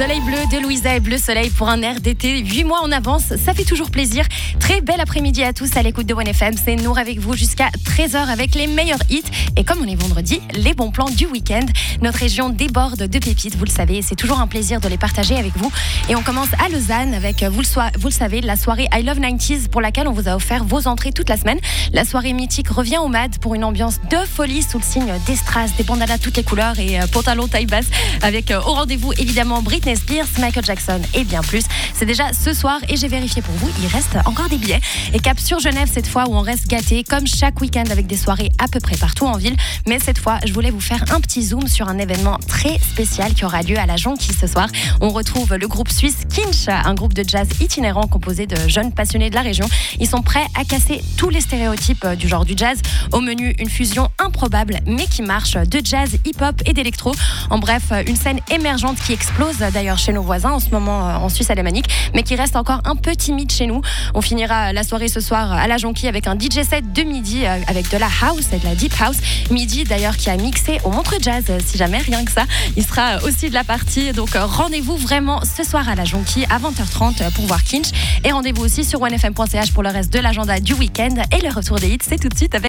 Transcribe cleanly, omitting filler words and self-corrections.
Soleil bleu de Louisa et Bleu Soleil pour un air d'été 8 mois en avance, ça fait toujours plaisir. Très bel après-midi à tous à l'écoute de 1FM, c'est Nour avec vous jusqu'à 13h avec les meilleurs hits. Et comme on est vendredi, les bons plans du week-end. Notre région déborde de pépites, vous le savez, et c'est toujours un plaisir de les partager avec vous. Et on commence à Lausanne avec, vous le savez, la soirée I Love 90s pour laquelle on vous a offert vos entrées toute la semaine. La soirée mythique revient au MAD pour une ambiance de folie sous le signe des strass, des bandanas toutes les couleurs et pantalons taille basse avec au rendez-vous évidemment Britney Spears, Michael Jackson et bien plus. C'est déjà ce soir et j'ai vérifié pour vous, il reste encore des billets. Et cap sur Genève cette fois où on reste gâté comme chaque week-end avec des soirées à peu près partout en ville. Mais cette fois, je voulais vous faire un petit zoom sur un événement très spécial qui aura lieu à la Jonquille ce soir. On retrouve le groupe suisse Kinch, un groupe de jazz itinérant composé de jeunes passionnés de la région. Ils sont prêts à casser tous les stéréotypes du genre du jazz. Au menu, une fusion improbable mais qui marche de jazz, hip-hop et d'électro. En bref, une scène émergente qui explose d'ailleurs chez nos voisins en ce moment en Suisse alémanique, mais qui reste encore un peu timide chez nous. On finira la soirée ce soir à la Jonquille avec un DJ set de midi avec de la house et de la deep house. Midi d'ailleurs qui a mixé au Montreux Jazz, si jamais, rien que ça. Il sera aussi de la partie, donc rendez-vous vraiment ce soir à la Jonquille à 20h30 pour voir Kinch. Et rendez-vous aussi sur onefm.ch pour le reste de l'agenda du week-end. Et le retour des hits, c'est tout de suite avec